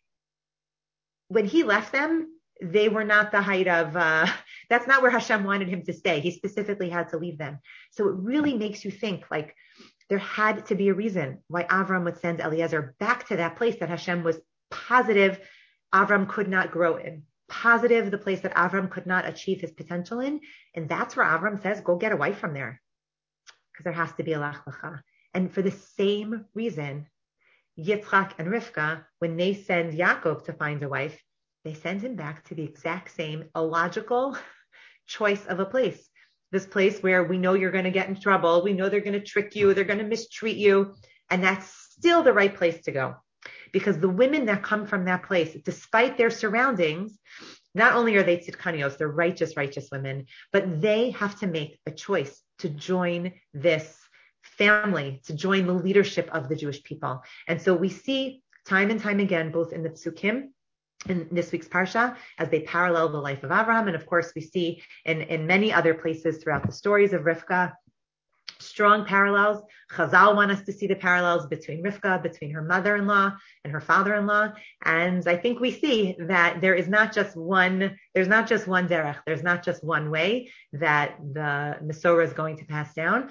When he left them, they were not the height of, uh, that's not where Hashem wanted him to stay. He specifically had to leave them. So it really makes you think, like, there had to be a reason why Avram would send Eliezer back to that place that Hashem was positive Avram could not grow in, positive the place that Avram could not achieve his potential in. And that's where Avram says, go get a wife from there, because there has to be a lech lecha. And for the same reason, Yitzchak and Rivka, when they send Yaakov to find a wife, they send him back to the exact same illogical choice of a place. This place where we know you're going to get in trouble. We know they're going to trick you. They're going to mistreat you. And that's still the right place to go. Because the women that come from that place, despite their surroundings, not only are they tzidkanios, they're righteous, righteous women, but they have to make a choice to join this family, to join the leadership of the Jewish people. And so we see time and time again, both in the Psukim, in this week's Parsha, as they parallel the life of Avraham. And of course, we see in, in many other places throughout the stories of Rivka, strong parallels. Chazal want us to see the parallels between Rivka, between her mother-in-law and her father-in-law. And I think we see that there is not just one, there's not just one derech, there's not just one way that the Mesorah is going to pass down.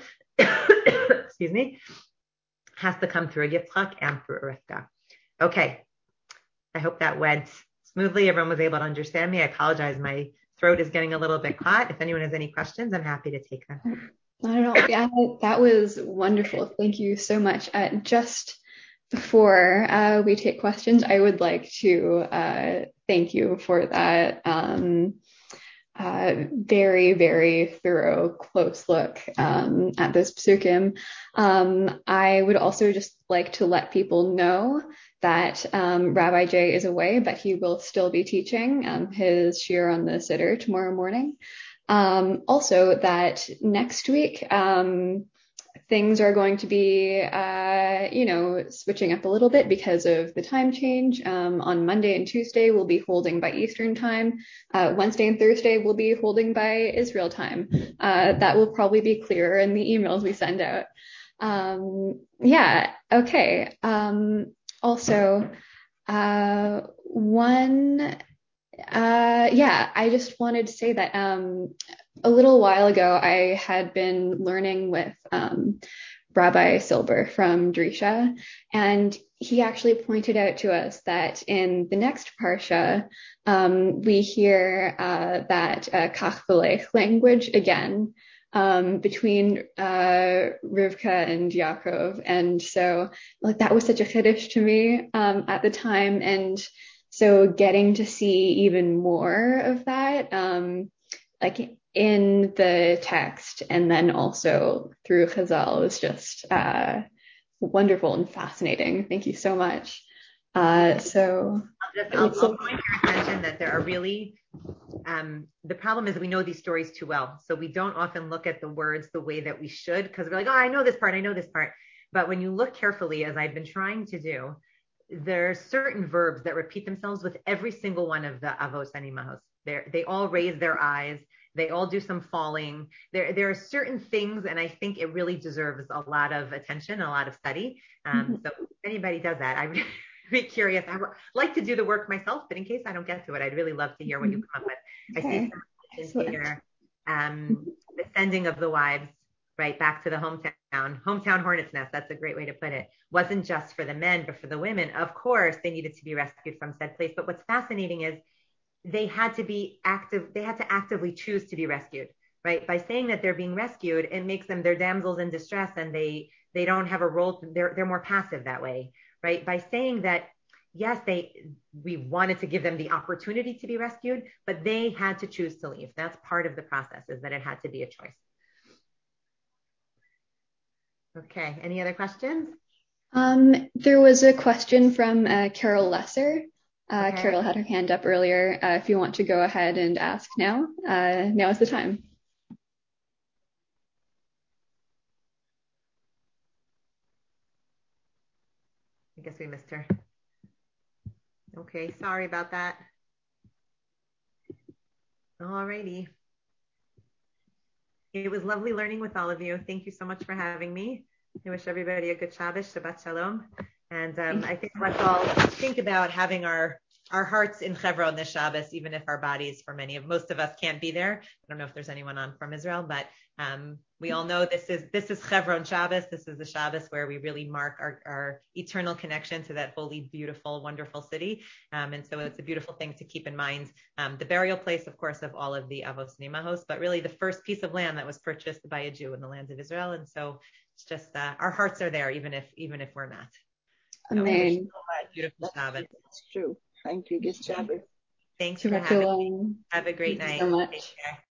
Excuse me, has to come through a Yitzchak and through a Rivka. Okay. I hope that went smoothly. Everyone was able to understand me. I apologize. My throat is getting a little bit caught. If anyone has any questions, I'm happy to take them. I don't know. Yeah, that was wonderful. Thank you so much. Uh, just before uh, we take questions, I would like to uh, thank you for that um, uh, very, very thorough, close look um, at this psukim. Um, I would also just like to let people know that um, Rabbi Jay is away, but he will still be teaching um, his shiur on the Siddur tomorrow morning. Um, also that next week, um, things are going to be, uh, you know, switching up a little bit because of the time change. Um, on Monday and Tuesday, we'll be holding by Eastern time. Uh, Wednesday and Thursday, we'll be holding by Israel time. Uh, that will probably be clearer in the emails we send out. Um, yeah. Okay. Um, also, uh, one, Uh, yeah, I just wanted to say that um, a little while ago, I had been learning with um, Rabbi Silber from Drisha, and he actually pointed out to us that in the next parsha, um, we hear uh, that uh, Kach v'lech language again um, between uh, Rivka and Yaakov, and so like that was such a chiddush to me um, at the time, and so getting to see even more of that, um, like in the text and then also through Chazal is just uh, wonderful and fascinating. Thank you so much. Uh, so I'll, just, I'll, I'll point your attention that there are really, um, the problem is we know these stories too well. So we don't often look at the words the way that we should because we're like, oh, I know this part, I know this part. But when you look carefully, as I've been trying to do, there are certain verbs that repeat themselves with every single one of the avos and imahos. They all raise their eyes. They all do some falling. There, there are certain things, and I think it really deserves a lot of attention, a lot of study. Um, mm-hmm. So if anybody does that, I would be curious. I would like to do the work myself, but in case I don't get to it, I'd really love to hear what you come up with. Okay. I see some questions here. Um, the sending of the wives, right, back to the hometown, hometown hornet's nest. That's a great way to put it. Wasn't just for the men, but for the women. Of course, they needed to be rescued from said place. But what's fascinating is they had to be active. They had to actively choose to be rescued, right? By saying that they're being rescued, it makes them, they're damsels in distress and they, they don't have a role. They're, they're more passive that way, right? By saying that, yes, they, we wanted to give them the opportunity to be rescued, but they had to choose to leave. That's part of the process, is that it had to be a choice. Okay. Any other questions? Um, there was a question from uh, Carol Lesser. Uh, okay. Carol had her hand up earlier. Uh, if you want to go ahead and ask now, uh, now is the time. I guess we missed her. Okay. Sorry about that. All righty. It was lovely learning with all of you. Thank you so much for having me. I wish everybody a good Shabbos, Shabbat Shalom. And um, I think let's all think about having our our hearts in Hebron this Shabbos, even if our bodies, for many of most of us, can't be there. I don't know if there's anyone on from Israel, but um, we all know this is this is Hebron Shabbos. This is the Shabbos where we really mark our, our eternal connection to that holy, beautiful, wonderful city. Um, and so it's a beautiful thing to keep in mind. Um, the burial place, of course, of all of the Avos and Imahos, but really the first piece of land that was purchased by a Jew in the land of Israel. And so it's just uh, our hearts are there, even if even if we're not. Amen. So, beautiful Shabbos. That's true. Thank you. Good Shabbos. Thanks for having me. Have a great Thank night. you so much. Take care.